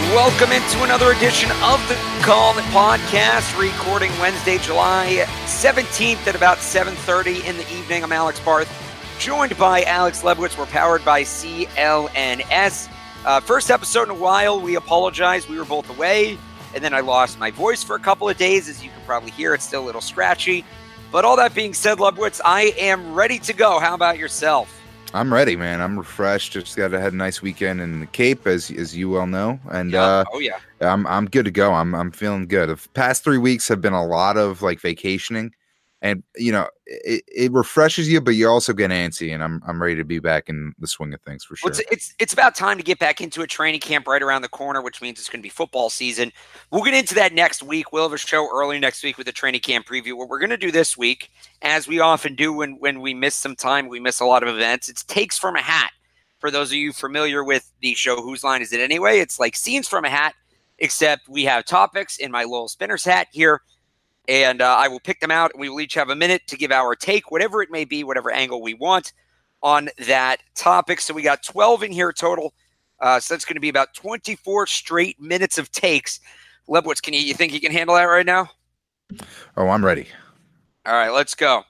Welcome into another edition of the Call It Podcast, recording Wednesday, July 17th at about 7:30 in the evening. I'm Alex Barth, joined by Alex Lebowitz. We're powered by CLNS. First episode in a while. We apologize. We were both away, and then I lost my voice for a couple of days. As you can probably hear, it's still a little scratchy. But all that being said, Lebowitz, I am ready to go. How about yourself? I'm ready, man. I'm refreshed. Just had a nice weekend in the Cape, as you well know, and I'm good to go. I'm feeling good. The past 3 weeks have been a lot of like vacationing, and it refreshes you, but you also get antsy. And I'm ready to be back in the swing of things for sure. Well, it's about time to get back into a training camp right around the corner, which means it's going to be football season. We'll get into that next week. We'll have a show early next week with a training camp preview. What we're going to do this week, as we often do when we miss some time, we miss a lot of events. It's takes from a hat. For those of you familiar with the show, Whose Line Is It Anyway? It's like scenes from a hat, except we have topics in my Lowell Spinners hat here. And I will pick them out, and we will each have a minute to give our take, whatever it may be, whatever angle we want on that topic. So we got 12 in here total. So that's going to be about 24 straight minutes of takes. Lebowitz, you think you can handle that right now? Oh, I'm ready. All right, let's go.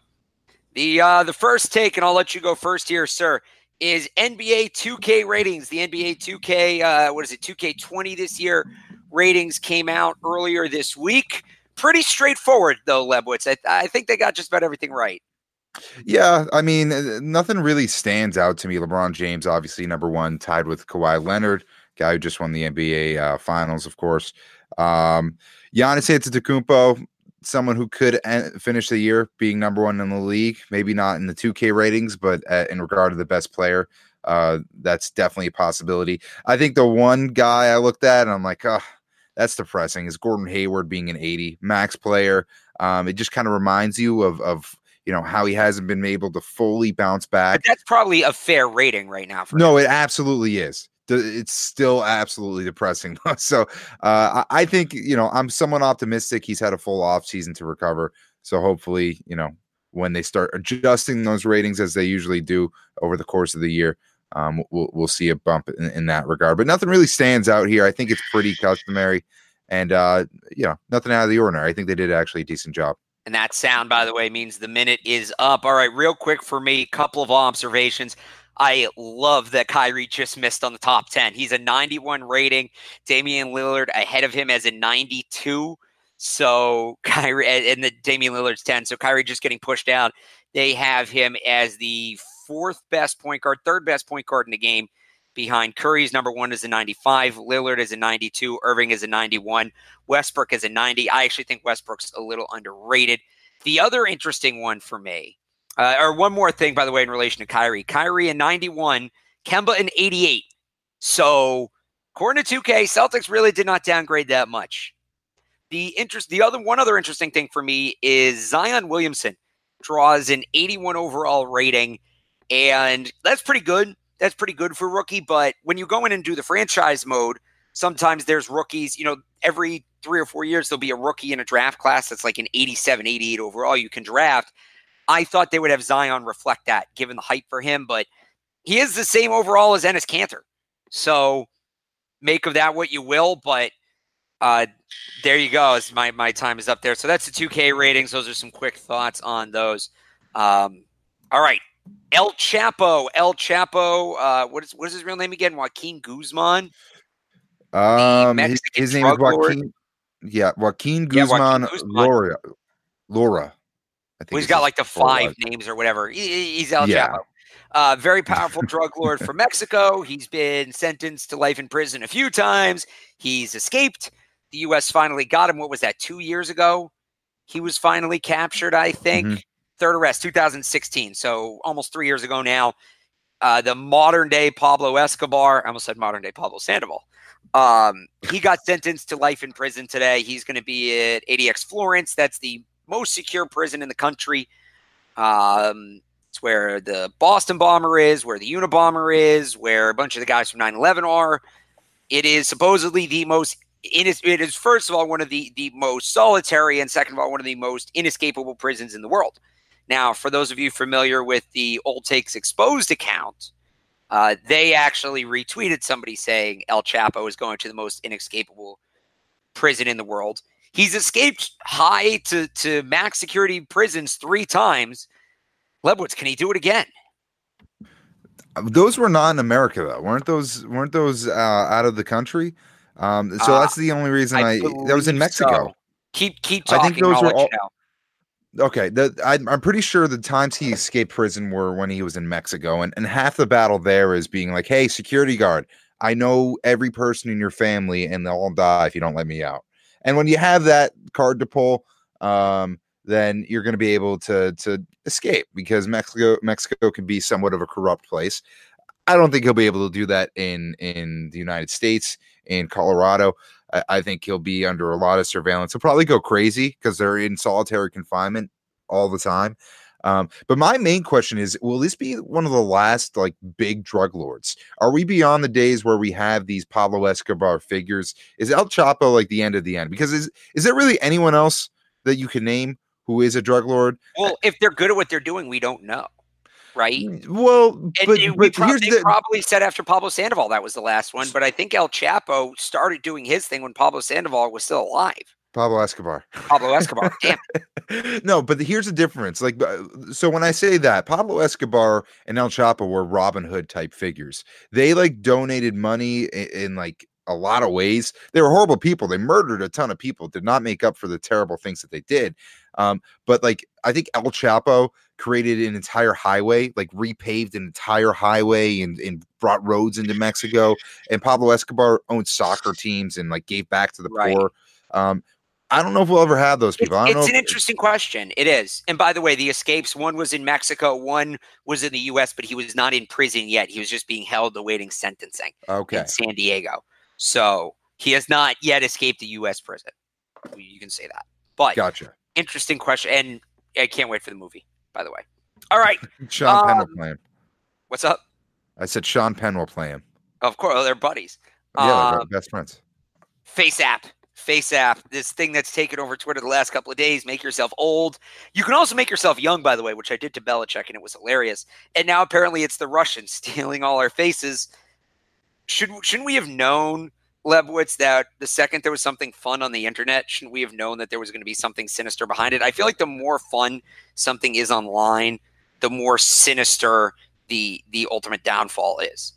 The first take, and I'll let you go first here, sir, is NBA 2K ratings. The NBA 2K, 2K20 this year ratings came out earlier this week. Pretty straightforward, though, Lebowitz. I think they got just about everything right. Yeah, I mean, nothing really stands out to me. LeBron James, obviously, number one, tied with Kawhi Leonard, guy who just won the NBA Finals, of course. Giannis Antetokounmpo, someone who could finish the year being number one in the league. Maybe not in the 2K ratings, but in regard to the best player, that's definitely a possibility. I think the one guy I looked at, and I'm like, that's depressing, is Gordon Hayward being an 80 max player. It just kind of reminds you of how he hasn't been able to fully bounce back. But that's probably a fair rating right now. No, it absolutely is. It's still absolutely depressing. So I think, I'm somewhat optimistic. He's had a full off season to recover. So hopefully, when they start adjusting those ratings as they usually do over the course of the year, we'll see a bump in that regard, but nothing really stands out here. I think it's pretty customary, and nothing out of the ordinary. I think they did actually a decent job. And that sound, by the way, means the minute is up. All right, real quick for me, couple of observations. I love that Kyrie just missed on the top 10. He's a 91 rating. Damian Lillard ahead of him as a 92. So Kyrie and the Damian Lillard's 10. So Kyrie just getting pushed down. They have him as the third best point guard in the game, behind Curry's number one is a 95, Lillard is a 92, Irving is a 91, Westbrook is a 90. I actually think Westbrook's a little underrated. The other interesting one for me, or one more thing, by the way, in relation to Kyrie a 91, Kemba an 88. So according to 2K, Celtics really did not downgrade that much. One other interesting thing for me is Zion Williamson draws an 81 overall rating. And that's pretty good. That's pretty good for a rookie. But when you go in and do the franchise mode, sometimes there's rookies, every 3 or 4 years, there'll be a rookie in a draft class that's like an 87, 88 overall you can draft. I thought they would have Zion reflect that, given the hype for him. But he is the same overall as Enes Kanter. So make of that what you will. But there you go. My time is up there. So that's the 2K ratings. Those are some quick thoughts on those. All right. El Chapo. What is his real name again? Joaquin Guzman. His name is Joaquin. Yeah, Joaquin Guzman. Laura. I think he's got like the 5 names or whatever. He's El Chapo. Very powerful drug lord from Mexico. He's been sentenced to life in prison a few times. He's escaped. The U.S. finally got him. What was that? 2 years ago, he was finally captured, I think. Mm-hmm. Third arrest, 2016. So almost 3 years ago now. The modern day Pablo Escobar, I almost said modern day Pablo Sandoval. He got sentenced to life in prison today. He's going to be at ADX Florence. That's the most secure prison in the country. It's where the Boston bomber is, where the Unabomber is, where a bunch of the guys from 9/11 are. It is supposedly the most it is first of all one of the most solitary, and second of all one of the most inescapable prisons in the world. Now, for those of you familiar with the Old Takes Exposed account, They actually retweeted somebody saying El Chapo is going to the most inescapable prison in the world. He's escaped high to max security prisons 3 times. Lebowitz, can he do it again? Those were not in America, though. Weren't those out of the country? So that's the only reason that was in Mexico. So. Keep talking. I think those were all. You know. Okay, I'm pretty sure the times he escaped prison were when he was in Mexico, and half the battle there is being like, "Hey, security guard, I know every person in your family, and they'll all die if you don't let me out." And when you have that card to pull, then you're going to be able to escape, because Mexico can be somewhat of a corrupt place. I don't think he'll be able to do that in the United States, in Colorado. I think he'll be under a lot of surveillance. He'll probably go crazy because they're in solitary confinement all the time. But my main question is, will this be one of the last like big drug lords? Are we beyond the days where we have these Pablo Escobar figures? Is El Chapo like the end of the end? Because is there really anyone else that you can name who is a drug lord? Well, if they're good at what they're doing, we don't know. Right. Well, but probably said after Pablo Sandoval that was the last one, but I think El Chapo started doing his thing when Pablo Sandoval was still alive. Pablo Escobar. Damn. No, but here's the difference. Like, so when I say that, Pablo Escobar and El Chapo were Robin Hood type figures. They like donated money in like a lot of ways. They were horrible people. They murdered a ton of people, did not make up for the terrible things that they did. But like, I think El Chapo created an entire highway, like repaved an entire highway and brought roads into Mexico. And Pablo Escobar owned soccer teams and like gave back to the poor. I don't know if we'll ever have those people. It's an interesting question. It is. And by the way, the escapes, one was in Mexico, one was in the U.S., but he was not in prison yet. He was just being held awaiting sentencing in San Diego. So he has not yet escaped the U.S. prison. You can say that. But gotcha. Interesting question. And I can't wait for the movie, by the way. All right. Sean Penn will play him. What's up? I said Sean Penn will play him. Of course. They're buddies. Yeah, they're best friends. FaceApp, this thing that's taken over Twitter the last couple of days. Make yourself old. You can also make yourself young, by the way, which I did to Belichick, and it was hilarious. And now apparently it's the Russians stealing all our faces. Shouldn't we have known, Lebowitz, that the second there was something fun on the internet, shouldn't we have known that there was going to be something sinister behind it? I feel like the more fun something is online, the more sinister the ultimate downfall is.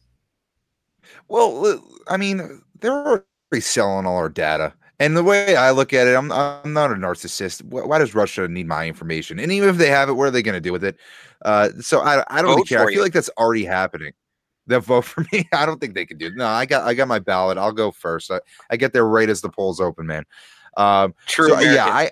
Well, I mean, they're already selling all our data. And the way I look at it, I'm not a narcissist. Why does Russia need my information? And even if they have it, what are they going to do with it? So I don't really care. I feel like that's already happening. They'll vote for me. I don't think they can do it. No, I got my ballot. I'll go first. I get there right as the polls open, man. True. So, yeah,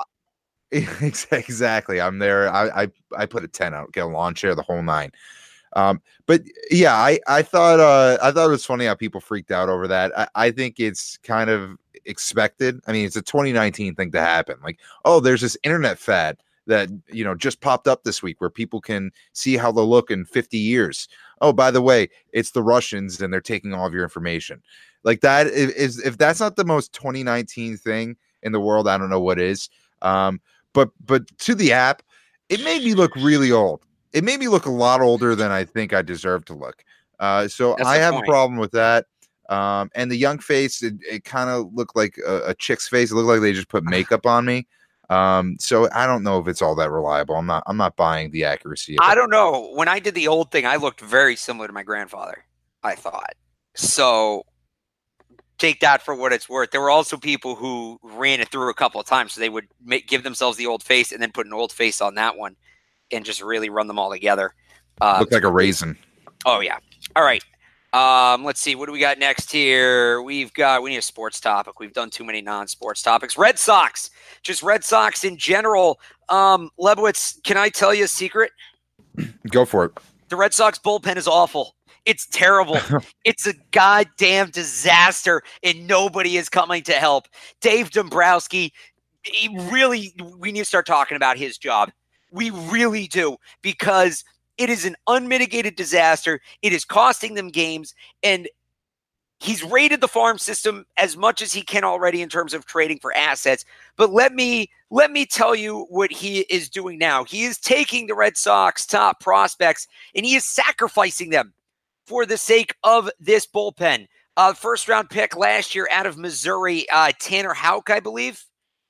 exactly. I'm there. I put a 10 out, get a lawn chair, the whole 9. But yeah, I thought it was funny how people freaked out over that. I think it's kind of expected. I mean, it's a 2019 thing to happen. Like, oh, there's this internet fad that, just popped up this week where people can see how they'll look in 50 years. Oh, by the way, it's the Russians and they're taking all of your information. Like that is, if that's not the most 2019 thing in the world, I don't know what is. But to the app, it made me look really old. It made me look a lot older than I think I deserve to look. So I have a problem with that. And the young face, it kind of looked like a chick's face. It looked like they just put makeup on me. So I don't know if it's all that reliable. I'm not buying the accuracy of it. I don't know. When I did the old thing, I looked very similar to my grandfather, I thought. So take that for what it's worth. There were also people who ran it through a couple of times. So they would give themselves the old face and then put an old face on that one and just really run them all together. Looked like a raisin. Oh, yeah. All right. Let's see. What do we got next here? We need a sports topic. We've done too many non-sports topics. Red Sox. Just Red Sox in general. Lebowitz, can I tell you a secret? Go for it. The Red Sox bullpen is awful. It's terrible. It's a goddamn disaster, and nobody is coming to help. Dave Dombrowski, we need to start talking about his job. We really do, because it is an unmitigated disaster. It is costing them games, and he's raided the farm system as much as he can already in terms of trading for assets. But let me tell you what he is doing now. He is taking the Red Sox top prospects, and he is sacrificing them for the sake of this bullpen. First round pick last year out of Missouri, Tanner Houck, I believe.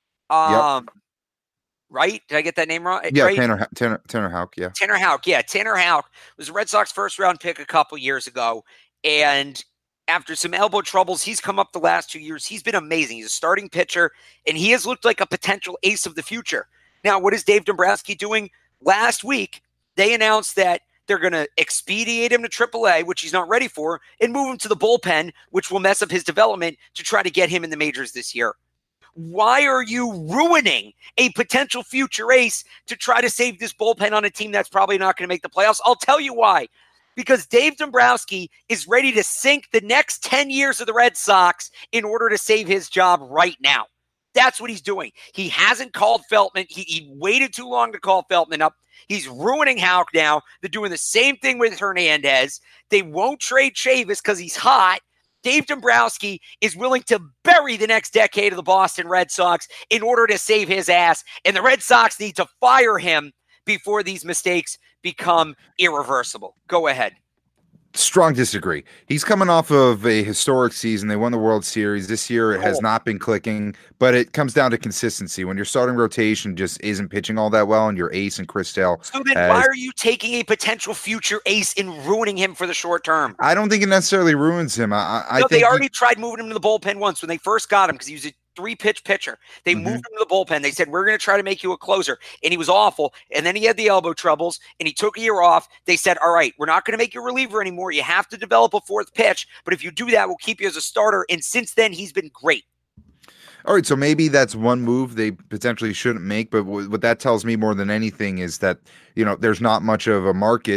Yep. Right? Did I get that name wrong? Yeah, right? Tanner Houck, yeah. Tanner Houck, yeah. Tanner Houck was a Red Sox first round pick a couple years ago. And after some elbow troubles, he's come up the last 2 years. He's been amazing. He's a starting pitcher, and he has looked like a potential ace of the future. Now, what is Dave Dombrowski doing? Last week, they announced that they're going to expedite him to AAA, which he's not ready for, and move him to the bullpen, which will mess up his development to try to get him in the majors this year. Why are you ruining a potential future ace to try to save this bullpen on a team that's probably not going to make the playoffs? I'll tell you why. Because Dave Dombrowski is ready to sink the next 10 years of the Red Sox in order to save his job right now. That's what he's doing. He hasn't called Feltman. He waited too long to call Feltman up. He's ruining Houck now. They're doing the same thing with Hernandez. They won't trade Chavis because he's hot. Dave Dombrowski is willing to bury the next decade of the Boston Red Sox in order to save his ass. And the Red Sox need to fire him before these mistakes become irreversible. Go ahead. Strong disagree. He's coming off of a historic season. They won the World Series. This year it has not been clicking, but it comes down to consistency. When your starting rotation just isn't pitching all that well and your ace and Chris Sale. So then why are you taking a potential future ace and ruining him for the short term? I don't think it necessarily ruins him. I think they already tried moving him to the bullpen once when they first got him because he was a 3-pitch pitcher. They moved him to the bullpen. They said, we're going to try to make you a closer. And he was awful. And then he had the elbow troubles and he took a year off. They said, all right, we're not going to make you a reliever anymore. You have to develop a fourth pitch. But if you do that, we'll keep you as a starter. And since then, he's been great. All right, so maybe that's one move they potentially shouldn't make, but what that tells me more than anything is that, there's not much of a market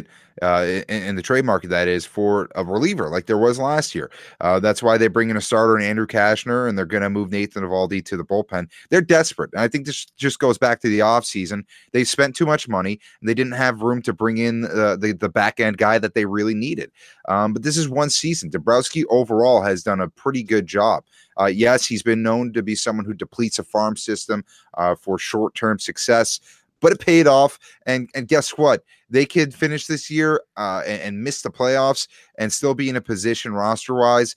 in the trade market, that is, for a reliever like there was last year. That's why they bring in a starter in Andrew Cashner, and they're going to move Nathan Eovaldi to the bullpen. They're desperate, and I think this just goes back to the offseason. They spent too much money, and they didn't have room to bring in the back-end guy that they really needed. But this is one season. Dombrowski overall has done a pretty good job. Yes, he's been known to be someone who depletes a farm system for short-term success, but it paid off. And guess what? They could finish this year and miss the playoffs and still be in a position roster-wise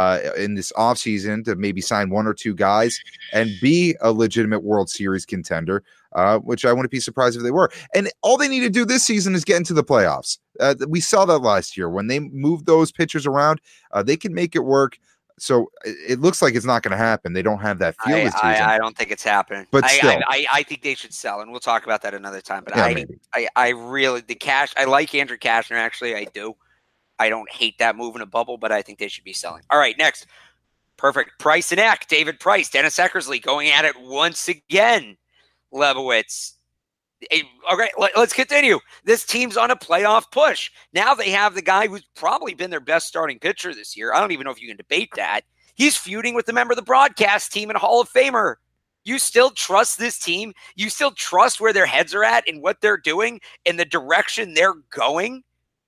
in this offseason to maybe sign one or two guys and be a legitimate World Series contender, which I wouldn't be surprised if they were. And all they need to do this season is get into the playoffs. We saw that last year. When they moved those pitchers around, they can make it work. So it looks like it's not going to happen. They don't have that feel this season. I don't think it's happening. But still. I think they should sell, and we'll talk about that another time. But yeah, I really I like Andrew Cashner, actually. I do. I don't hate that move in a bubble, but I think they should be selling. All right, next. Perfect. Price and Eck, David Price, Dennis Eckersley going at it once again. Lebowitz. Okay, let's continue. This team's on a playoff push. Now they have the guy who's probably been their best starting pitcher this year. I don't even know if you can debate that. He's feuding with a member of the broadcast team and a Hall of Famer. You still trust this team? You still trust where their heads are at and what they're doing and the direction they're going?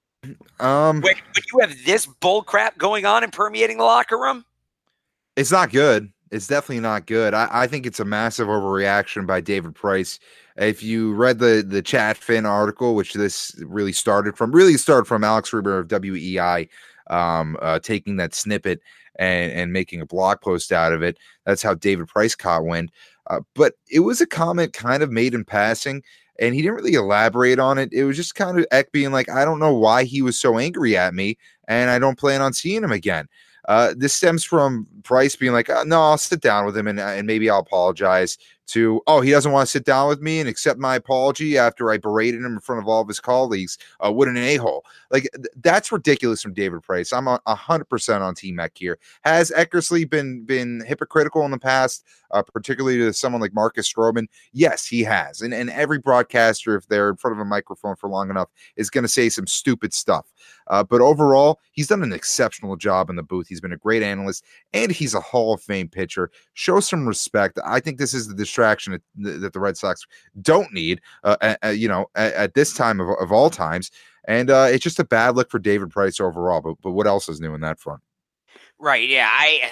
When you have this bull crap going on and permeating the locker room? It's not good. It's definitely not good. I think it's a massive overreaction by David Price. If you read the Chat Fin article, which this really started from Alex Ruber of WEI, taking that snippet and making a blog post out of it. That's how David Price caught wind. But it was a comment kind of made in passing, and he didn't really elaborate on it. It was just kind of Eck being like, I don't know why he was so angry at me, and I don't plan on seeing him again. This stems from Price being like, no, I'll sit down with him and maybe I'll apologize, to, oh, he doesn't want to sit down with me and accept my apology after I berated him in front of all of his colleagues. What an a-hole. Like, that's ridiculous from David Price. I'm 100% on Team Eck here. Has Eckersley been hypocritical in the past, particularly to someone like Marcus Stroman? Yes, he has. And every broadcaster, if they're in front of a microphone for long enough, is going to say some stupid stuff. But overall, he's done an exceptional job in the booth. He's been a great analyst, and he's a Hall of Fame pitcher. Show some respect. I think this is the distraction that the Red Sox don't need, at this time of all times. And it's just a bad look for David Price overall. But what else is new in that front? Right. Yeah.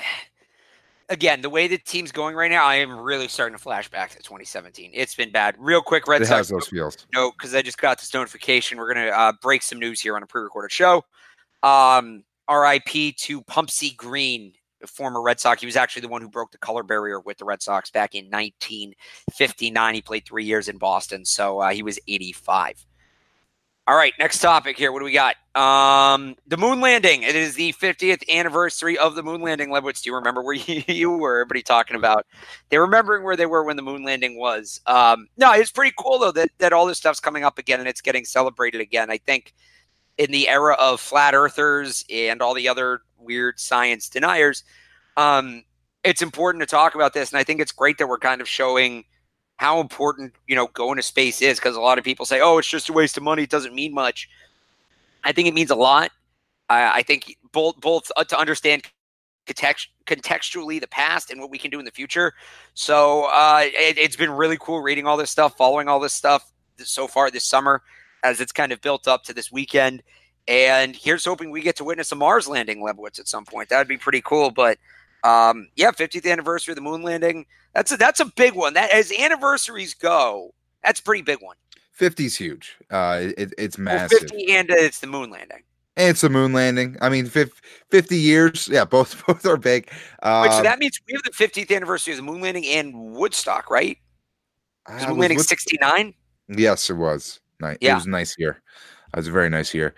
Again, the way the team's going right now, I am really starting to flash back to 2017. It's been bad. Real quick, Red Sox. Has those feels. No, because I just got this notification. We're going to break some news here on a pre-recorded show. RIP to Pumpsy Green, a former Red Sox. He was actually the one who broke the color barrier with the Red Sox back in 1959. He played 3 years in Boston, so he was 85. All right, next topic here. What do we got? The moon landing. It is the 50th anniversary of the moon landing. Lebowitz, do you remember where you were? Everybody talking about they're remembering where they were when the moon landing was. No, it's pretty cool though that all this stuff's coming up again and it's getting celebrated again. I think in the era of flat earthers and all the other weird science deniers, it's important to talk about this. And I think it's great that we're kind of showing how important, going to space is, because a lot of people say, oh, it's just a waste of money. It doesn't mean much. I think it means a lot. I think both to understand contextually the past and what we can do in the future. So it's been really cool reading all this stuff, following all this stuff so far this summer as it's kind of built up to this weekend. And here's hoping we get to witness a Mars landing, Lebowitz, at some point. That would be pretty cool. But 50th anniversary of the moon landing. That's a big one. That as anniversaries go, that's a pretty big one. 50's huge. It's massive. 50 and it's the moon landing. And it's the moon landing. I mean, 50 years. Yeah, both are big. Wait, so that means we have the 50th anniversary of the moon landing and Woodstock, right? Was the moon landing 69? Yes, it was. Nice. Yeah. It was a nice year. It was a very nice year.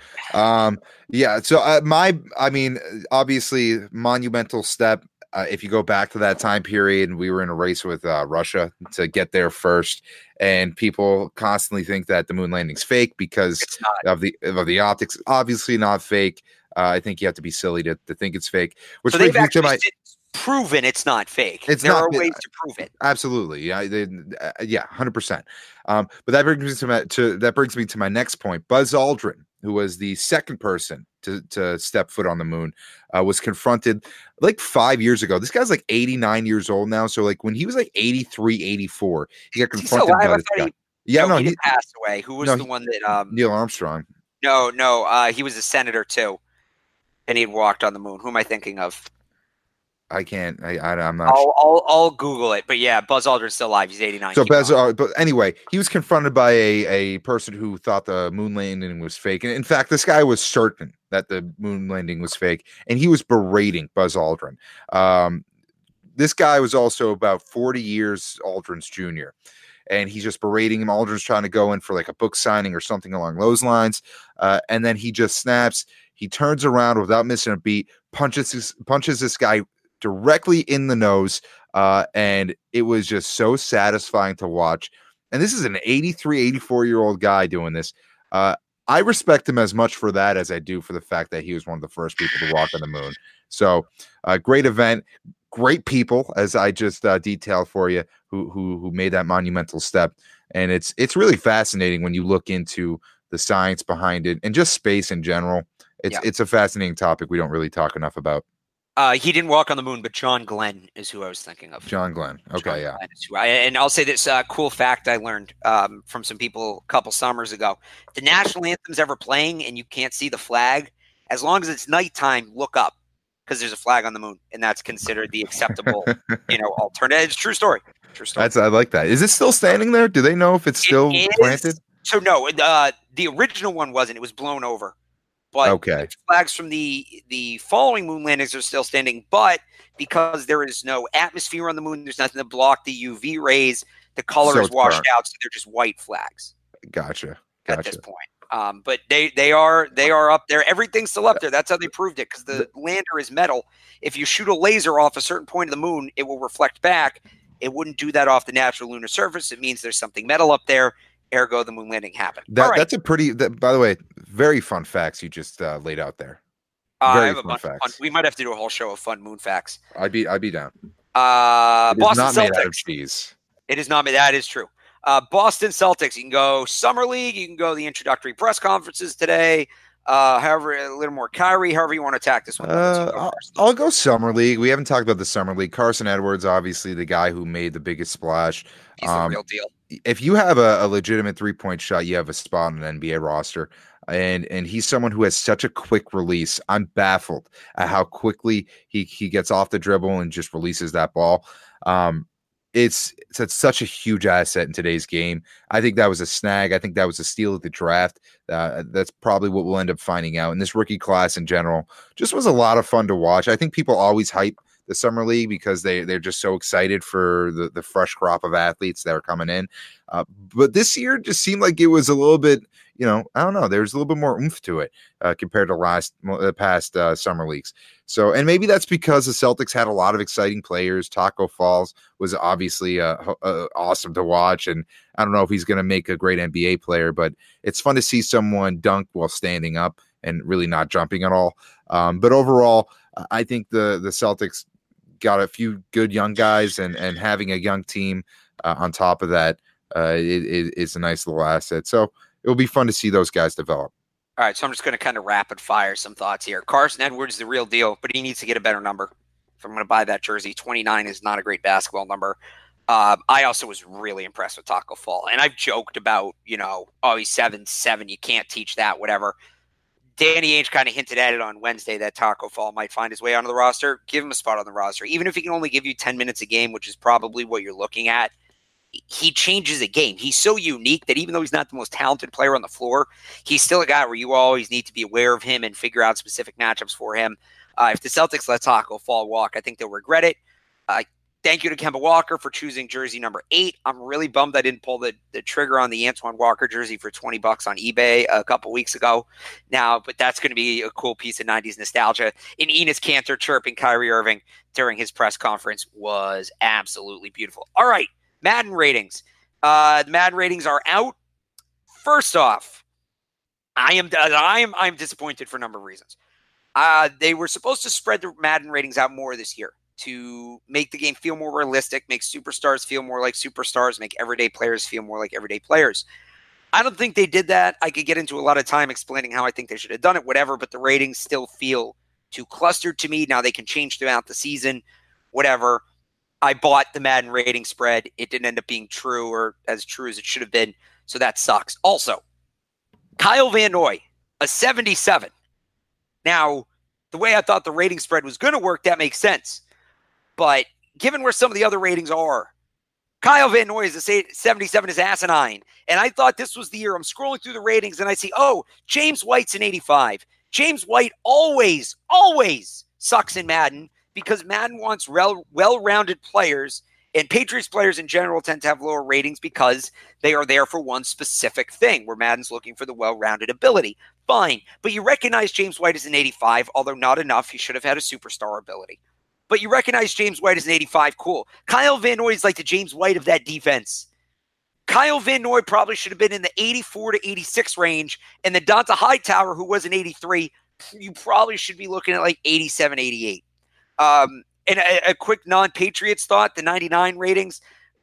So obviously monumental step. If you go back to that time period, we were in a race with Russia to get there first, and people constantly think that the moon landing's fake because of the optics. Obviously not fake. I think you have to be silly to think it's fake. Which so they've actually proven it's not fake. There are ways to prove it. Absolutely, yeah, 100%. But that brings me to my next point. Buzz Aldrin, who was the second person to step foot on the moon, was confronted like 5 years ago. This guy's like 89 years old now. So like when he was like 83, 84, he got confronted by this guy. He didn't pass away. Who was the one that Neil Armstrong? No, he was a senator too, and he had walked on the moon. Who am I thinking of? I can't. I'm not. I'll Google it. But yeah, Buzz Aldrin's still alive. He's 89. So but anyway, he was confronted by a person who thought the moon landing was fake, and in fact, this guy was certain that the moon landing was fake, and he was berating Buzz Aldrin. This guy was also about 40 years Aldrin's junior, and he's just berating him. Aldrin's trying to go in for like a book signing or something along those lines, and then he just snaps. He turns around without missing a beat, punches this guy directly in the nose, and it was just so satisfying to watch. And this is an 83, 84-year-old guy doing this. I respect him as much for that as I do for the fact that he was one of the first people to walk on the moon. So great event, great people, as I just detailed for you, who made that monumental step. And it's really fascinating when you look into the science behind it and just space in general. It's a fascinating topic we don't really talk enough about. He didn't walk on the moon, but John Glenn is who I was thinking of. John Glenn. Okay, John Glenn and I'll say this cool fact I learned from some people a couple summers ago. If the national anthem's ever playing and you can't see the flag, as long as it's nighttime, look up because there's a flag on the moon, and that's considered the acceptable, alternative. It's true story. True story. I like that. Is it still standing there? Do they know if it's still planted? So no, the original one wasn't. It was blown over. But the flags from the following moon landings are still standing. But because there is no atmosphere on the moon, there's nothing to block the UV rays. The color is washed out, so they're just white flags. Gotcha. At this point, but they are up there. Everything's still up there. That's how they proved it, because the lander is metal. If you shoot a laser off a certain point of the moon, it will reflect back. It wouldn't do that off the natural lunar surface. It means there's something metal up there. Ergo, the moon landing happened. That's a pretty. By the way, very fun facts you just laid out there. I have a bunch of fun. We might have to do a whole show of fun moon facts. I'd be down. Boston Celtics. Made out of cheese. It is not made. That is true. Boston Celtics. You can go summer league. You can go the introductory press conferences today. However, a little more Kyrie. However you want to attack this one. I'll go summer league. We haven't talked about the summer league. Carson Edwards, obviously the guy who made the biggest splash. He's the real deal. If you have a legitimate 3-point shot, you have a spot on an NBA roster. And he's someone who has such a quick release. I'm baffled at how quickly he gets off the dribble and just releases that ball. it's such a huge asset in today's game. I think that was a snag. I think that was a steal at the draft. That's probably what we'll end up finding out. And this rookie class in general just was a lot of fun to watch. I think people always hype the summer league because they're just so excited for the fresh crop of athletes that are coming in. But this year just seemed like it was a little bit, I don't know. There's a little bit more oomph to it compared to past summer leagues. So, and maybe that's because the Celtics had a lot of exciting players. Taco Falls was obviously awesome to watch, and I don't know if he's going to make a great NBA player, but it's fun to see someone dunk while standing up and really not jumping at all. But overall, I think the Celtics got a few good young guys, and having a young team on top of that is a nice little asset. So it'll be fun to see those guys develop. All right, so I'm just going to kind of rapid fire some thoughts here. Carson Edwards, the real deal, but he needs to get a better number. If I'm going to buy that jersey, 29 is not a great basketball number. I also was really impressed with Taco Fall. And I've joked about, he's 7'7", you can't teach that, whatever. Danny Ainge kind of hinted at it on Wednesday that Taco Fall might find his way onto the roster. Give him a spot on the roster. Even if he can only give you 10 minutes a game, which is probably what you're looking at, he changes a game. He's so unique that even though he's not the most talented player on the floor, he's still a guy where you always need to be aware of him and figure out specific matchups for him. If the Celtics let Taco Fall walk, I think they'll regret it. Thank you to Kemba Walker for choosing jersey number 8. I'm really bummed I didn't pull the trigger on the Antoine Walker jersey for $20 on eBay a couple weeks ago. Now, but that's going to be a cool piece of 90s nostalgia. And Enes Kanter chirping Kyrie Irving during his press conference was absolutely beautiful. All right, Madden ratings. The Madden ratings are out. First off, I'm disappointed for a number of reasons. They were supposed to spread the Madden ratings out more this year to make the game feel more realistic, make superstars feel more like superstars, make everyday players feel more like everyday players. I don't think they did that. I could get into a lot of time explaining how I think they should have done it, whatever, but the ratings still feel too clustered to me. Now they can change throughout the season, whatever. I bought the Madden rating spread. It didn't end up being true or as true as it should have been, so that sucks. Also, Kyle Van Noy, a 77. Now, the way I thought the rating spread was going to work, that makes sense. But given where some of the other ratings are, Kyle Van Noy is a 77 is asinine. And I thought this was the year. I'm scrolling through the ratings and I see, James White's an 85. James White always sucks in Madden because Madden wants well-rounded players, and Patriots players in general tend to have lower ratings because they are there for one specific thing, where Madden's looking for the well-rounded ability. Fine. But you recognize James White as an 85, although not enough. He should have had a superstar ability. But you recognize James White as an 85. Cool. Kyle Van Noy is like the James White of that defense. Kyle Van Noy probably should have been in the 84 to 86 range. And the Donta Hightower, who was an 83, you probably should be looking at like 87, 88. And a quick non-Patriots thought, the 99 ratings.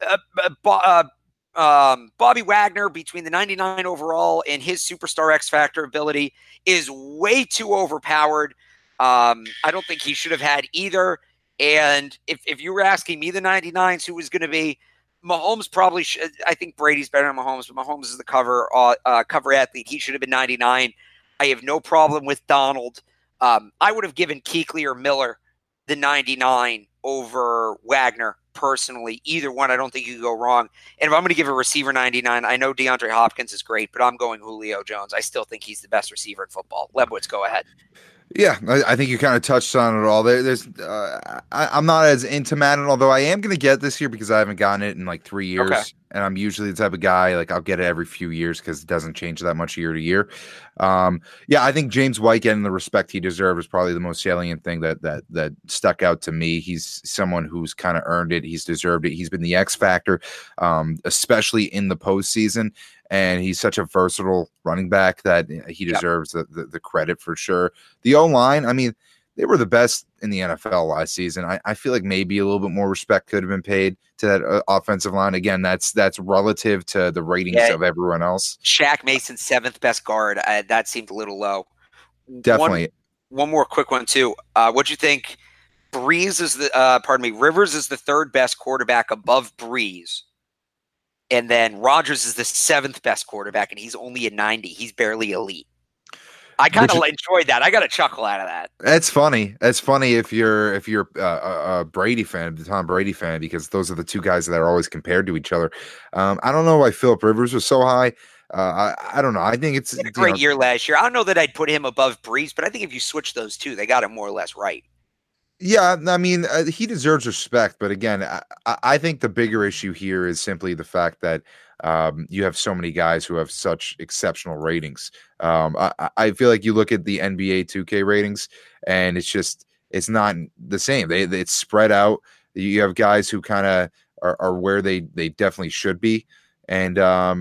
Bobby Wagner, between the 99 overall and his superstar X Factor ability, is way too overpowered. I don't think he should have had either. And if you were asking me the 99s, who was going to be, Mahomes probably should. I think Brady's better than Mahomes, but Mahomes is the cover athlete. He should have been 99. I have no problem with Donald. I would have given Kuechly or Miller the 99 over Wagner personally. Either one, I don't think you could go wrong. And if I'm going to give a receiver 99, I know DeAndre Hopkins is great, but I'm going Julio Jones. I still think he's the best receiver in football. Lebowitz, go ahead. Yeah, I think you kind of touched on it all. I'm not as into Madden, although I am going to get this year because I haven't gotten it in like 3 years. Okay. And I'm usually the type of guy, like I'll get it every few years because it doesn't change that much year to year. I think James White getting the respect he deserves is probably the most salient thing that stuck out to me. He's someone who's kind of earned it. He's deserved it. He's been the X factor, especially in the postseason. And he's such a versatile running back that he deserves the credit for sure. The O-line, I mean, they were the best in the NFL last season. I feel like maybe a little bit more respect could have been paid to that offensive line. Again, that's relative to the ratings of everyone else. Shaq Mason, 7th best guard. That seemed a little low. Definitely. One more quick one, too. What'd you think? Rivers is the 3rd best quarterback above Breeze. And then Rodgers is the 7th best quarterback, and he's only a 90. He's barely elite. I kind Which of enjoyed that. I got a chuckle out of that. That's funny. That's funny if you're a Brady fan, the Tom Brady fan, because those are the two guys that are always compared to each other. I don't know why Philip Rivers was so high. I don't know. I think it's He had a great year last year. I don't know that I'd put him above Breeze, but I think if you switch those two, they got it more or less right. Yeah, I mean, he deserves respect, but again, I think the bigger issue here is simply the fact that you have so many guys who have such exceptional ratings. I feel like you look at the NBA 2K ratings, and it's not the same. It's spread out. You have guys who kind of are where they definitely should be, and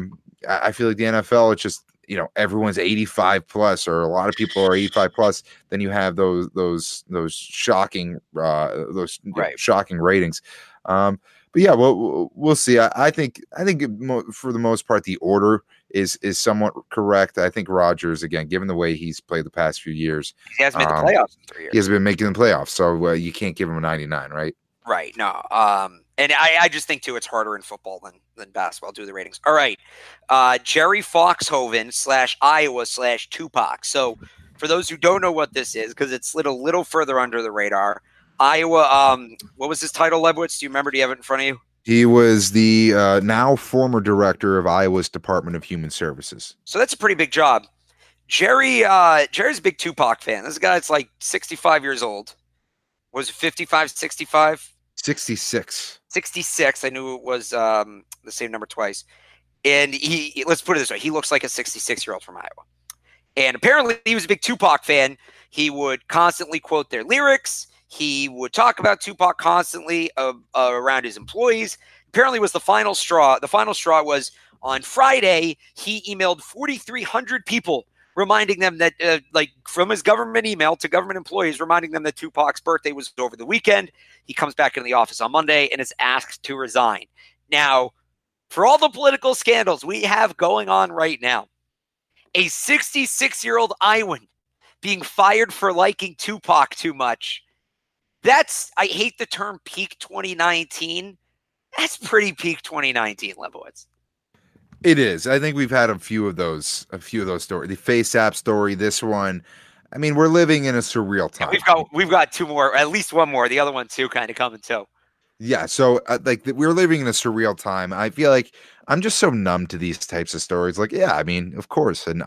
I feel like the NFL, it's just everyone's 85 plus, or a lot of people are 85 plus. Then you have those shocking Right. shocking ratings. But yeah, we'll see. I think for the most part the order is somewhat correct. I think Rodgers, again, given the way he's played the past few years, He hasn't made the playoffs in 3 years. he has been making the playoffs, so you can't give him a 99, right? Right. No. And I just think too it's harder in football than basketball due to the ratings. All right. Jerry Foxhoven / Iowa / Tupac. So for those who don't know what this is, because it's a little further under the radar, Iowa. What was his title, Lebowitz? Do you remember? Do you have it in front of you? He was the now former director of Iowa's Department of Human Services. So that's a pretty big job. Jerry's a big Tupac fan. This guy's like 65 years old. Was it 55, 65? 66. 66. I knew it was the same number twice. And he let's put it this way, he looks like a 66-year-old from Iowa. And apparently he was a big Tupac fan. He would constantly quote their lyrics. He would talk about Tupac constantly around his employees. Apparently was the final straw. The final straw was on Friday, he emailed 4,300 people reminding them that, from his government email to government employees, reminding them that Tupac's birthday was over the weekend. He comes back into the office on Monday and is asked to resign. Now, for all the political scandals we have going on right now, a 66-year-old Iowan being fired for liking Tupac too much, I hate the term peak 2019. That's pretty peak 2019, Lebowitz. It is. I think we've had a few of those stories. The Face App story, this one. I mean, we're living in a surreal time. We've got two more, at least one more. The other one too, kind of coming too. Yeah. So we're living in a surreal time. I feel like I'm just so numb to these types of stories. Like, yeah, I mean, of course, and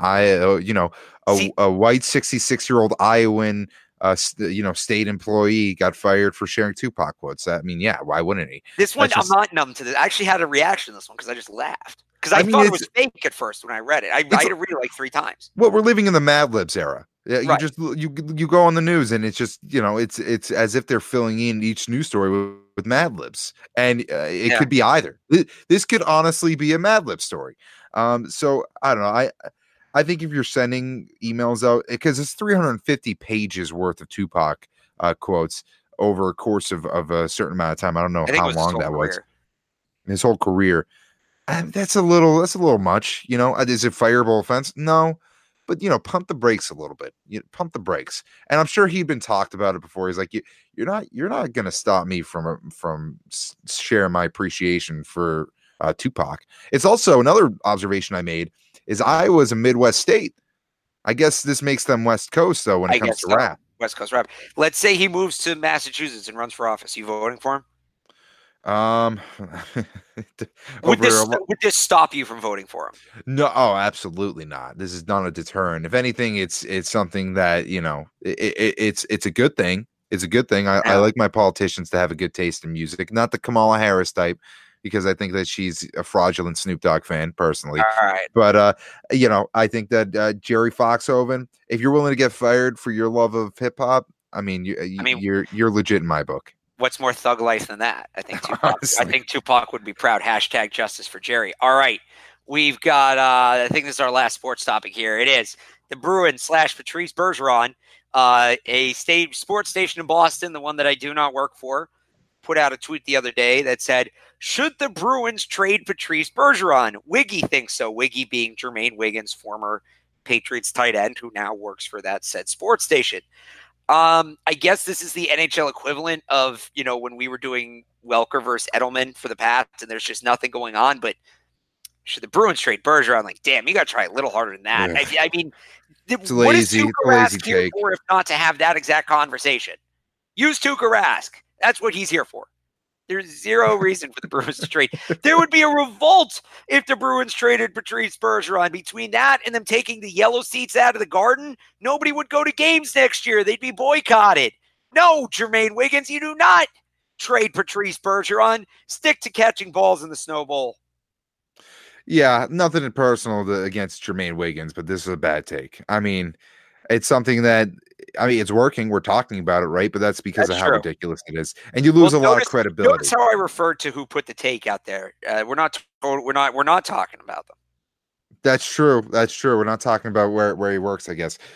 a white 66-year-old Iowan, state employee got fired for sharing Tupac quotes. I mean, yeah, why wouldn't he? This one, I'm not numb to this. I actually had a reaction to this one because I just laughed. Because I thought it was fake at first when I read it. I had to read it like 3 times. Well, we're living in the Mad Libs era. Yeah, right. you go on the news and it's just it's as if they're filling in each news story with Mad Libs, and it could be either. This could honestly be a Mad Lib story. So I don't know. I think if you're sending emails out, because it's 350 pages worth of Tupac quotes over a course of a certain amount of time. I don't know how long that was. His whole career. That's a little much. Is it fireable offense? No, but pump the brakes a little bit. Pump the brakes. And I'm sure he'd been talked about it before. He's like, you're not going to stop me from sharing my appreciation for Tupac. It's also another observation I made is Iowa's a Midwest state. I guess this makes them West Coast though when it comes to rap. West Coast rap. Let's say he moves to Massachusetts and runs for office. You voting for him? Would this stop you from voting for him? No, absolutely not. This is not a deterrent. If anything, it's something that it's a good thing. It's a good thing. I like my politicians to have a good taste in music, not the Kamala Harris type, because I think that she's a fraudulent Snoop Dogg fan personally. All right, but I think that Jerry Foxhoven, if you're willing to get fired for your love of hip hop, I mean, you're legit in my book. What's more thug life than that? I think Tupac would be proud. # justice for Jerry. All right. We've got, I think this is our last sports topic here. It is the Bruins / Patrice Bergeron, a sports station in Boston, the one that I do not work for, put out a tweet the other day that said, should the Bruins trade Patrice Bergeron? Wiggy thinks so. Wiggy being Jermaine Wiggins, former Patriots tight end, who now works for that said sports station. I guess this is the NHL equivalent of, when we were doing Welker versus Edelman for the Pats and there's just nothing going on, but should the Bruins trade Bergeron? Like, damn, you got to try a little harder than that. Yeah. I mean, It's What is lazy. Tuukka It's a lazy Rask here take. for if not to have that exact conversation? Use Tuukka Rask. That's what he's here for. There's zero reason for the Bruins to trade. There would be a revolt if the Bruins traded Patrice Bergeron. Between that and them taking the yellow seats out of the Garden, nobody would go to games next year. They'd be boycotted. No, Jermaine Wiggins, you do not trade Patrice Bergeron. Stick to catching balls in the Snow Bowl. Yeah, nothing personal against Jermaine Wiggins, but this is a bad take. I mean, it's something that it's working. We're talking about it, right? But that's because of how ridiculous it is, and you lose a lot of credibility. Notice how I referred to who put the take out there. We're not talking about them. That's true. That's true. We're not talking about where he works, I guess.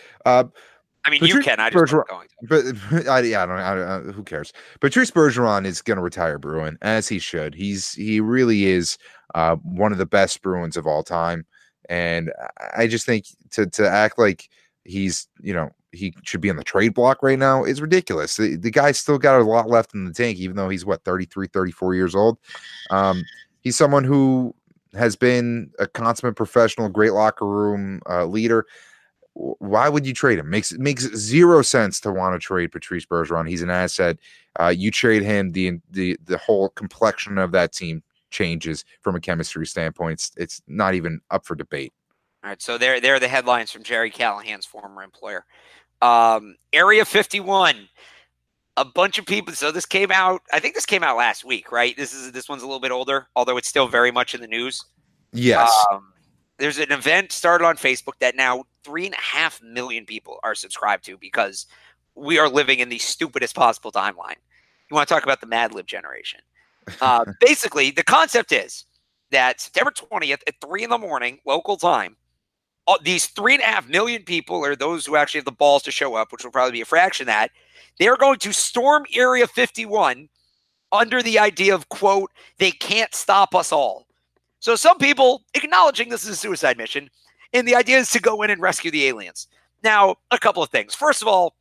I mean, you can. I just wasn't going to. But I don't. Who cares? Patrice Bergeron is going to retire Bruin, as he should. He really is one of the best Bruins of all time, and I just think to act like he's he should be on the trade block right now is ridiculous. The guy's still got a lot left in the tank, even though he's 33, 34 years old. He's someone who has been a consummate professional, great locker room leader. Why would you trade him? Makes zero sense to want to trade Patrice Bergeron. He's an asset. You trade him, the whole complexion of that team changes from a chemistry standpoint. It's not even up for debate. All right, so there are the headlines from Jerry Callahan's former employer. Area 51. A bunch of people. So this came out. I think this came out last week, right? This one's a little bit older, although it's still very much in the news. Yes. There's an event started on Facebook that now 3.5 million people are subscribed to because we are living in the stupidest possible timeline. You want to talk about the Mad Lib generation? Basically, the concept is that September 20th at 3 a.m. local time, these 3.5 million people are those who actually have the balls to show up, which will probably be a fraction of that. They're going to storm Area 51 under the idea of, quote, they can't stop us all. So some people acknowledging this is a suicide mission, and the idea is to go in and rescue the aliens. Now, a couple of things. First of all,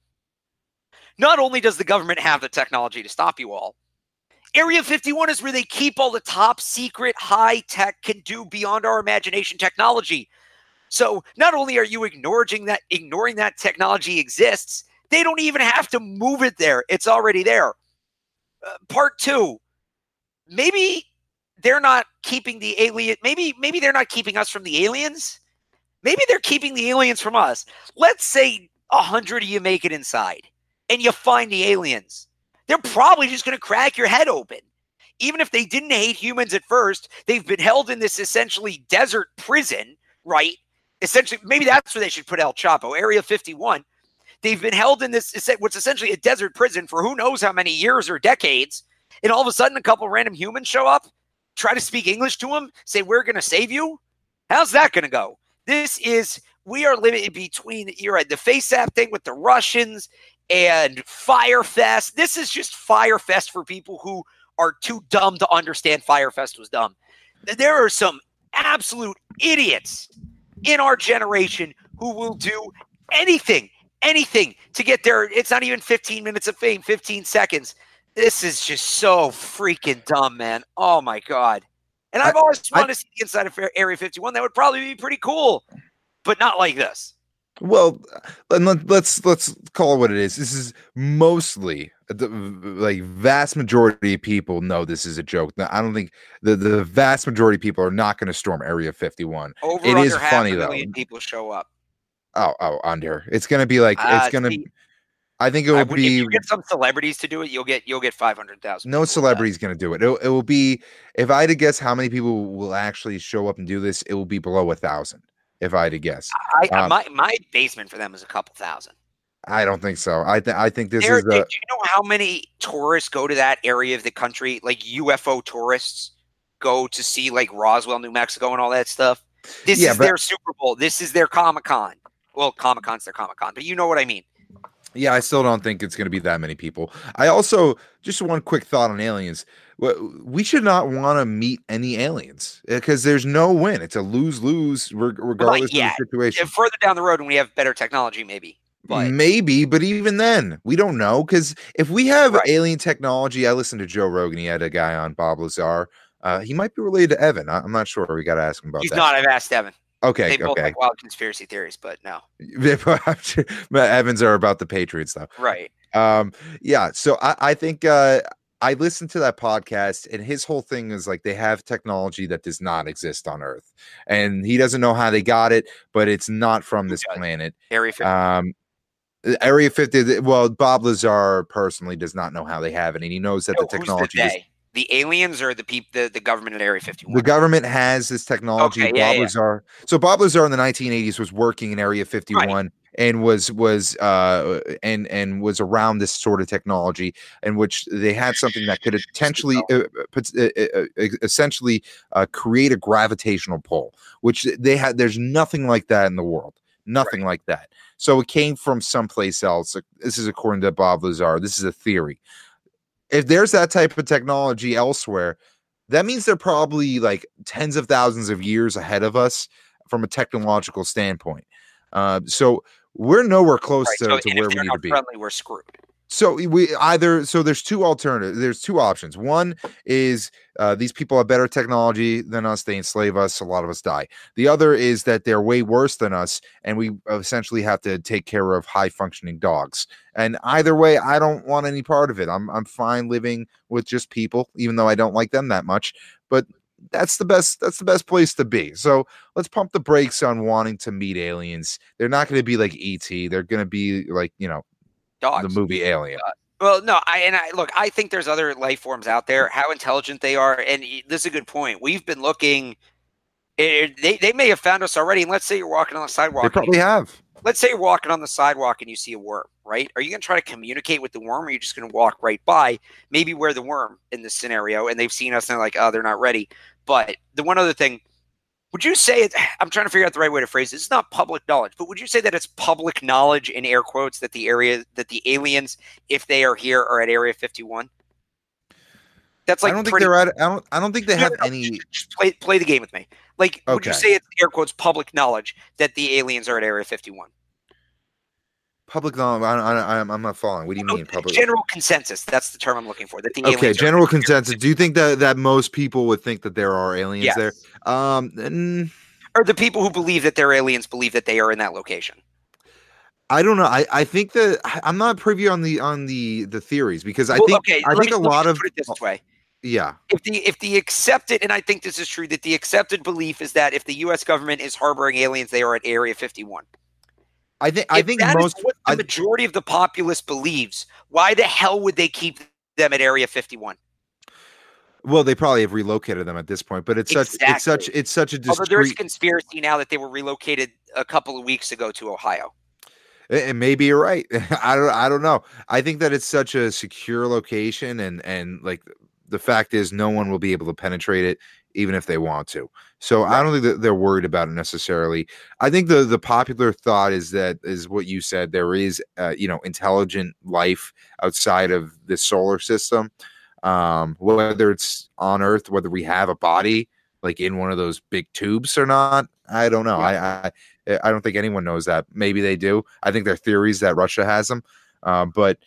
not only does the government have the technology to stop you all, Area 51 is where they keep all the top secret, high-tech, can do beyond our imagination technology. So not only are you ignoring that technology exists, they don't even have to move it there. It's already there. Part two, maybe they're not keeping the alien. Maybe they're not keeping us from the aliens. Maybe they're keeping the aliens from us. Let's say 100 of you make it inside and you find the aliens. They're probably just going to crack your head open. Even if they didn't hate humans at first, they've been held in this essentially desert prison, right? Essentially, maybe that's where they should put El Chapo, Area 51. They've been held in this, what's essentially a desert prison for who knows how many years or decades. And all of a sudden, a couple random humans show up, try to speak English to them, say, we're going to save you. How's that going to go? We are living between, you're right, the FaceApp thing with the Russians and Firefest. This is just Firefest for people who are too dumb to understand Firefest was dumb. There are some absolute idiots in our generation who will do anything to get there. It's not even 15 minutes of fame, 15 seconds. This is just so freaking dumb, man. Oh my God. And I've always wanted to see the inside of Area 51. That would probably be pretty cool, but not like this. Well, let's call it what it is. This is mostly like vast majority of people know this is a joke. Now, I don't think the vast majority of people are not going to storm Area 51. It is funny though. People show up. Oh, under. It's going to be like it's going to. I think it will be. If you get some celebrities to do it, you'll get 500,000. No celebrity's going to do it. It will be. If I had to guess how many people will actually show up and do this, it will be below 1,000. If I had to guess, my basement for them is a couple thousand. I don't think so. I think this is. Do you know how many tourists go to that area of the country? Like UFO tourists go to see like Roswell, New Mexico, and all that stuff. This is their Super Bowl. This is their Comic-Con. Well, Comic-Con's their Comic-Con, but you know what I mean. Yeah, I still don't think it's going to be that many people. I also, just one quick thought on aliens. We should not want to meet any aliens because there's no win. It's a lose-lose regardless of the situation. Further down the road when we have better technology, maybe. But even then, we don't know. Because if we have alien technology, I listened to Joe Rogan. He had a guy on, Bob Lazar. He might be related to Evan. I'm not sure. We got to ask him about that. He's not. I've asked Evan. Okay, They both okay. like wild conspiracy theories, but no. But Evans are about the Patriots though. Right. Um, yeah, so I think I listened to that podcast, and his whole thing is like they have technology that does not exist on Earth, and he doesn't know how they got it, but it's not from Who this does? planet. Area 50. Um, Area 50, well, Bob Lazar personally does not know how they have it, and he knows that the No, who's the technology does. they? The aliens or the people, the government at Area The 51? government has this technology. Okay, yeah, Bob yeah. Lazar. So Bob Lazar in the 1980s was working in Area Right. 51 and was around this sort of technology in which they had something that could potentially essentially create a gravitational pull, which they had. There's nothing like that in the world. Nothing Right. like that. So it came from someplace else. This is according to Bob Lazar. This is a theory. If there's that type of technology elsewhere, that means they're probably like tens of thousands of years ahead of us from a technological standpoint. So we're nowhere close Right. So, to and if where we they're need not to be. friendly, we're screwed. So we either there's two alternatives. There's two options. One is these people have better technology than us. They enslave us. A lot of us die. The other is that they're way worse than us, and we essentially have to take care of high functioning dogs. And either way, I don't want any part of it. I'm fine living with just people, even though I don't like them that much. But that's the best. That's the best place to be. So let's pump the brakes on wanting to meet aliens. They're not going to be like ET. They're going to be like the Dogs. movie Alien. Well, no, I look. I think there's other life forms out there. How intelligent they are, and this is a good point. We've been looking. They may have found us already. And let's say you're walking on the They sidewalk, and probably have. let's say you're walking on the sidewalk and you see a worm. Right? Are you going to try to communicate with the worm, or are you just going to walk right by? Maybe we're the worm in this scenario, and they've seen us and they're like, oh, they're not ready. But the one other thing, would you say it? I'm trying to figure out the right way to phrase it. It's not public knowledge, but would you say that it's public knowledge in air quotes that the aliens, if they are here, are at Area 51? That's I like don't think pretty. they're at. I don't think they No, no, have no. any. Just play the game with me. Like, would you Okay, say it's air quotes public knowledge that the aliens are at Area 51? public knowledge. I'm not following. What do you No, mean public? general consensus. That's the term I'm looking for. That the Okay, aliens are. general consensus. Do you think that most people would think that there are aliens there? Yes. Or the people who believe that they're aliens believe that they are in that location. I don't know. I think that I'm not privy on the theories because Well, okay. I think a Let me lot just of put it this way. yeah. If the accepted, and I think this is true, that the accepted belief is that if the U.S. government is harboring aliens, they are at Area 51. I If think that is most what the majority of the populace believes, why the hell would they keep them at Area 51? well, they probably have relocated them at this point, but Exactly. it's such a Although there's a discreet. conspiracy now that they were relocated a couple of weeks ago to Ohio. And maybe you're right. I don't know. I think that it's such a secure location, and like the fact is, no one will be able to penetrate it, even if they want to. So I Right. don't think that they're worried about it necessarily. I think the popular thought is what you said. There is intelligent life outside of the solar system, whether it's on Earth, whether we have a body like in one of those big tubes or not. I don't know. Yeah. I don't think anyone knows that. Maybe they do. I think their theories that Russia has them, but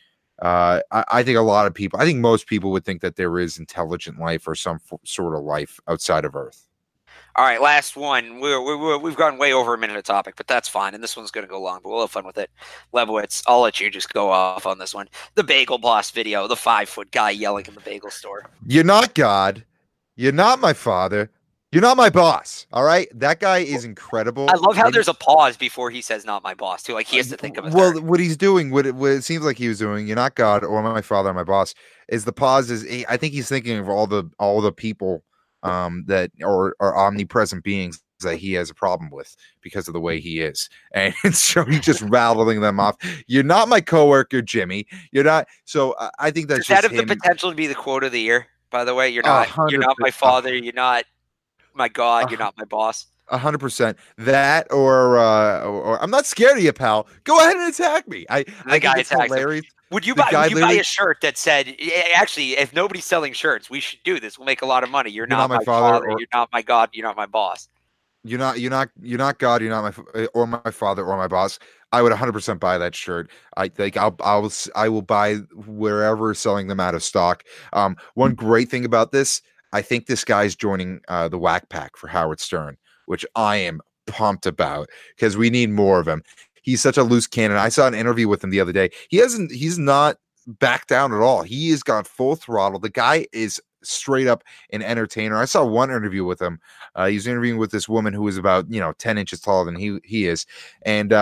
I think a lot of people, I think most people would think that there is intelligent life or some sort of life outside of Earth. All right, last one. We've gone way over a minute of topic, but that's fine. And this one's going to go long, but we'll have fun with it. Lebowitz, I'll let you just go off on this one. The Bagel Boss video, the 5-foot guy yelling in the bagel store. You're not God. You're not my father. You're not my boss. All right. That guy is incredible. I love how there's a pause before he says "not my boss" too. Like he has to think of it. Well, what he's doing, what it seems like he was doing, you're not God or my father or my boss, is the pause is I think he's thinking of all the people that are omnipresent beings that he has a problem with because of the way he is. And so he's just rattling them off. You're not my coworker, Jimmy. You're not. So I think that's Does that just have the him. potential to be the quote of the year? By the way, you're not my father. You're not my God. You're not my boss. 100%. That or I'm not scared of you, pal. Go ahead and attack me. I think guy it's attacks him. hilarious. Would you The buy guy a shirt that said, actually, if nobody's selling shirts, we should do this. We'll make a lot of money. You're not my father. You're not my God. You're not my boss. You're not God. You're not my father or my boss. I would 100% buy that shirt. I think I will buy wherever selling them out of stock. One great thing about this, I think this guy's joining the Whack Pack for Howard Stern, which I am pumped about because we need more of him. He's such a loose cannon. I saw an interview with him the other day. He's not backed down at all. He has gone full throttle. The guy is straight up an entertainer. I saw one interview with him. He was interviewing with this woman who was about 10 inches taller than he is, and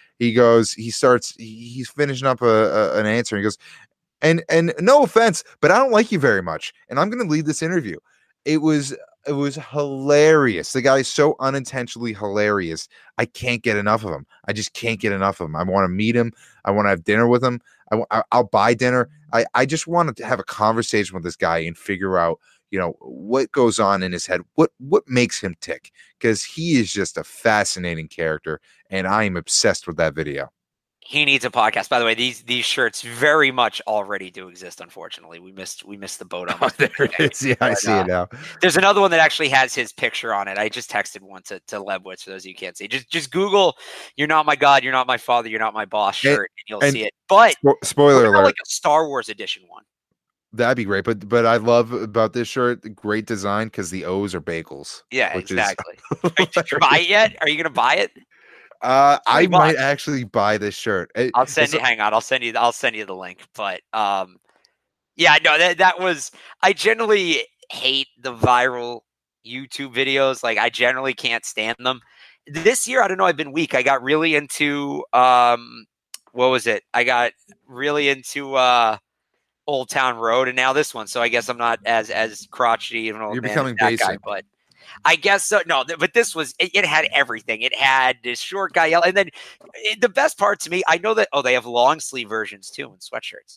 he's finishing up an answer. And he goes, and no offense, but I don't like you very much, and I'm going to lead this interview. It was hilarious. The guy is so unintentionally hilarious. I can't get enough of him. I just can't get enough of him. I want to meet him. I want to have dinner with him. I'll buy dinner. I just want to have a conversation with this guy and figure out, what goes on in his head, what makes him tick, because he is just a fascinating character, and I am obsessed with that video. He needs a podcast. By the way, these shirts very much already do exist. Unfortunately, we missed the boat on this. There it is. Yeah, I see it now. There's another one that actually has his picture on it. I just texted one to Lebowitz for those of you who can't see. Just Google "You're Not My God, You're Not My Father, You're Not My Boss" shirt, and you'll see it. But spoiler alert, like a Star Wars edition one. That'd be great. But I love about this shirt, great design, because the O's are bagels. Yeah, exactly. Did you buy it yet? Are you gonna buy it? I might actually buy this shirt. I'll send you. Hang on, I'll send you the link. But yeah, no, that was. I generally hate the viral YouTube videos. Like, I generally can't stand them. This year, I don't know. I've been weak. I got really into what was it? I got really into Old Town Road, and now this one. So I guess I'm not as crotchety. You're becoming basic, guy, but. I guess so. No, but this was, it had everything. It had this short guy yell. And then the best part to me, I know that, they have long sleeve versions too in sweatshirts.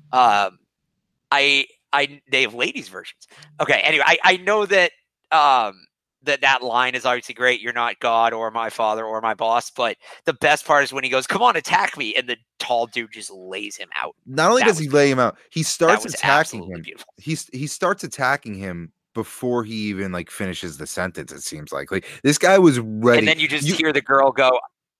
They have ladies versions. Okay. Anyway, I know that, that line is obviously great. You're not God or my father or my boss. But the best part is when he goes, "Come on, attack me." And the tall dude just lays him out. Not only does he lay him out, he starts attacking him. He starts attacking him before he even finishes the sentence. It seems like this guy was ready, and then you hear the girl go,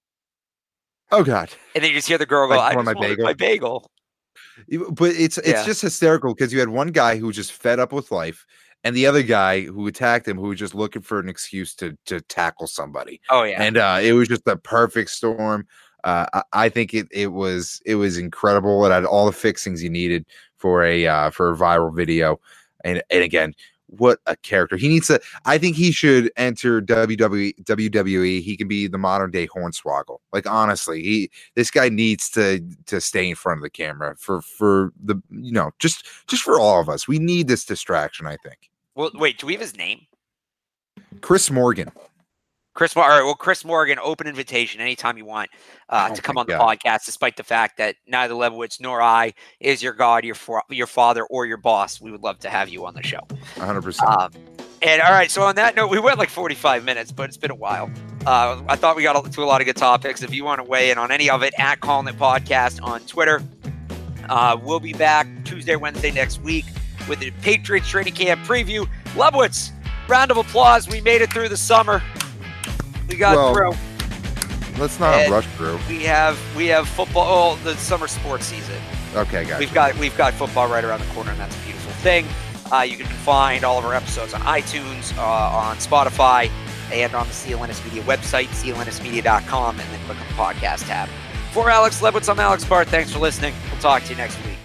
"Oh God!" And then you just hear the girl go, "I just wanted my bagel." But it's just hysterical because you had one guy who was just fed up with life, and the other guy who attacked him who was just looking for an excuse to tackle somebody. Oh yeah, and it was just a perfect storm. I think it was incredible. It had all the fixings you needed for a viral video, and again. What a character. He needs to. I think he should enter WWE. He can be the modern day Hornswoggle. Honestly, this guy needs to stay in front of the camera for the just for all of us. We need this distraction, I think. Well, wait, do we have his name? Chris Morgan. All right. Well, Chris Morgan, open invitation anytime you want to come on the podcast, despite the fact that neither Lebowitz nor I is your God, your father, or your boss. We would love to have you on the show. 100%. And all right. So on that note, we went 45 minutes, but it's been a while. I thought we got to a lot of good topics. If you want to weigh in on any of it, at Calling It Podcast on Twitter. We'll be back Tuesday, Wednesday next week with the Patriots training camp preview. Lebowitz, round of applause. We made it through the summer. We got through. Let's not rush through. We have football. The summer sports season. Okay, guys. We've got football right around the corner, and that's a beautiful thing. You can find all of our episodes on iTunes, on Spotify, and on the CLNS Media website, clnsmedia.com, and then click on the podcast tab. For Alex Lebowitz, I'm Alex Barth. Thanks for listening. We'll talk to you next week.